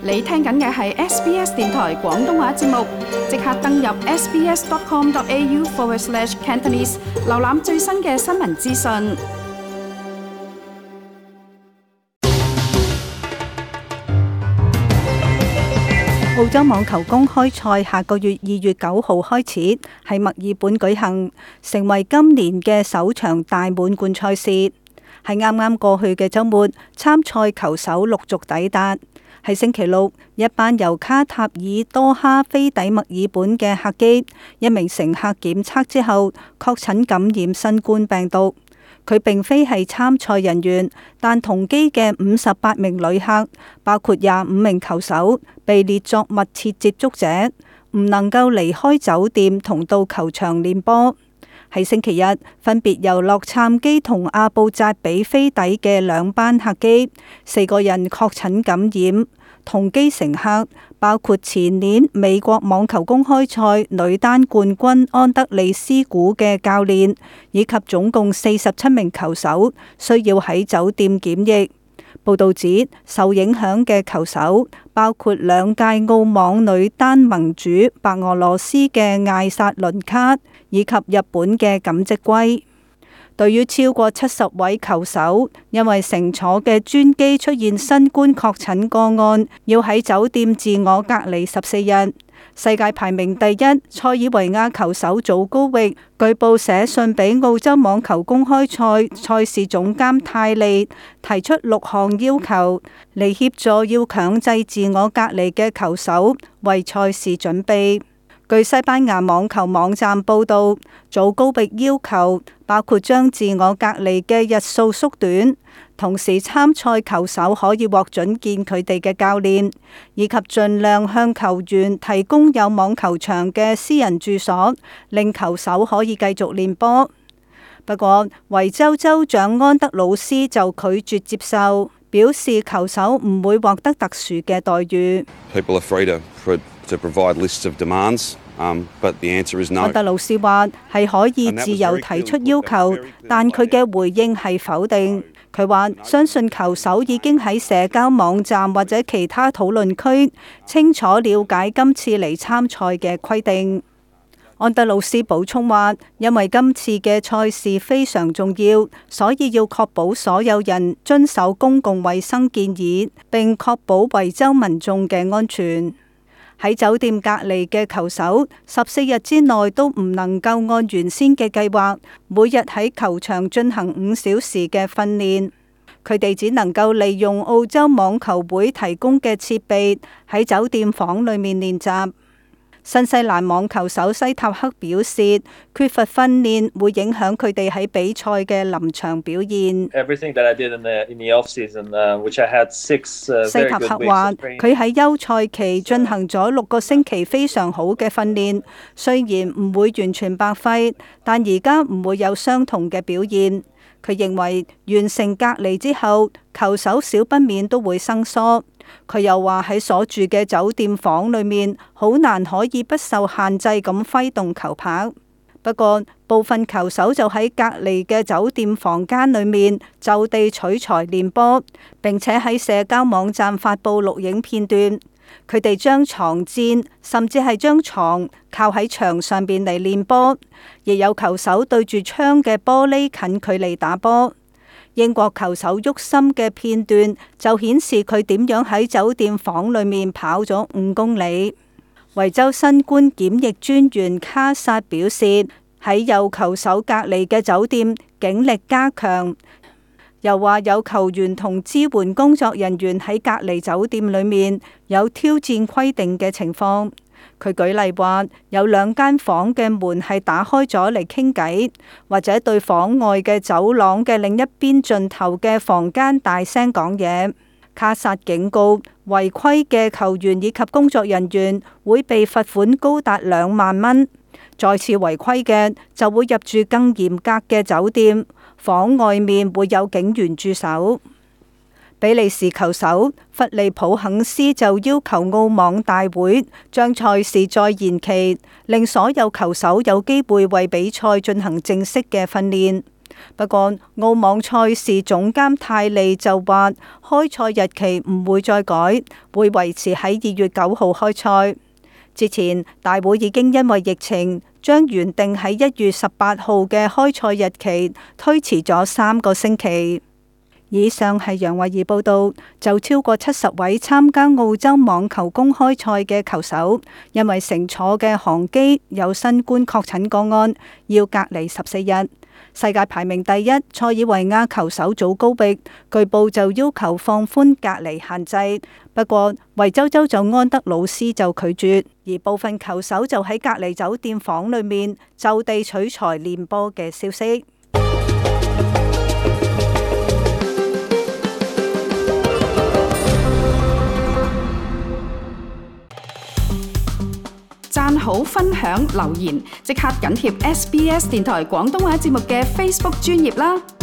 你聽緊嘅係 SBS 電台廣東話節目，即刻登入 sbs.com.au/Cantonese 瀏覽最新嘅新聞資訊。 澳洲網球公開賽下個月2月9號開始喺墨爾本舉行，成為今年嘅首場大滿貫賽事。喺啱啱過去嘅週末，參賽球手陸續抵達。喺星期六，一班由卡塔爾多哈飛抵墨爾本嘅客機，一名乘客檢測之後確診感染新冠病毒。佢並非係參賽人員，但同機嘅58名旅客，包括25名球手，被列作密切接觸者，唔能夠離開酒店同到球場練波。喺星期日，分別由洛杉磯同阿布扎比飛抵嘅兩班客機，4個人確診感染。同機乘客包括前年美國網球公開賽女單冠軍安德利斯古嘅教練，以及總共47名球手需要喺酒店檢疫。報道指，受影響嘅球手包括2屆澳網女單盟主白俄羅斯嘅艾薩倫卡，以及日本嘅錦織圭。對於超過70位球手因為乘坐嘅專機出現新冠確診個案，要喺酒店自我隔離14日。世界排名第一塞爾維亞球手祖高域據報寫信俾澳洲網球公開賽賽事總監泰利，提出6項要求嚟協助要強制自我隔離嘅球手為賽事準備。據西班牙網球網站報道，祖高域要求包括將自我隔離嘅日數縮短，同時參賽球手可以獲准見佢哋嘅教練，以及盡量向球員提供有網球場嘅私人住所，令球手可以繼續練波。不過，維州州長安德魯斯就拒絕接受，表示球手唔會獲得特殊嘅待遇。安德魯斯話係可以自由提出要求，但佢嘅回應係否定。佢話相信球手已經喺社交網站或者其他討論區清楚了解今次嚟參賽嘅規定。安德魯斯補充話，因為今次嘅賽事非常重要，所以要確保所有人遵守公共衛生建議，並確保維州民眾嘅安全。喺酒店隔離嘅球手14日之內都唔能夠按原先嘅計劃，每日喺球場進行5小時嘅訓練。佢哋只能夠利用澳洲網球會提供嘅設備喺酒店房裏面練習。新西蘭網球手西塔克表示，缺乏訓練會影響佢哋喺比賽嘅臨場表現。西塔克話，佢喺休賽期進行咗6個星期非常好嘅訓練，雖然唔會完全白費，但而家唔會有相同嘅表現。佢認為完成隔離之後，球手少不免都會生疏。佢又話喺所住嘅酒店房裏面，好難可以不受限制咁揮動球拍。不過，部分球手就喺隔離嘅酒店房間裏面就地取材練波，並且喺社交網站發布錄影片段。佢哋將床墊甚至係將床靠喺牆上邊嚟練波，亦有球手對住窗嘅玻璃近距離打波。英國球手沃森嘅片段就顯示佢點樣喺酒店房裏面跑咗5公里。維州新冠檢疫專員卡薩表示，喺有球手隔離嘅酒店警力加強，又話有球員同支援工作人員喺隔離酒店裏面有挑戰規定嘅情況。佢舉例話，有2間房嘅門係打開咗嚟傾偈，或者對房外嘅走廊嘅另一邊盡頭嘅房間大聲講嘢。卡薩警告，違規嘅球員以及工作人員會被罰款高達2萬蚊。再次違規嘅就會入住更嚴格嘅酒店，房外面會有警員駐守。比利時球手弗利普肯斯就要求澳網大會將賽事再延期，令所有球手有機會為比賽進行正式嘅訓練。 不過澳網賽事總監泰利就話，開賽日期唔會再改，會維持喺2月9號開賽。之前大會已經因為疫情，將原定喺1月18號嘅開賽日期推遲咗3個星期。以上係楊慧儀報道。就超過70位參加澳洲網球公開賽嘅球手，因為乘坐嘅航機有新冠確診個案，要隔離14日。世界排名第一塞爾維亞球手祖高域據報就要求放寬隔離限制，不過維州州長安德魯斯就拒絕，而部分球手就喺隔離酒店房裏面就地取材練波嘅消息。 讚好、分享、留言，即刻緊貼SBS 電台廣東話節目嘅 Facebook 專頁啦！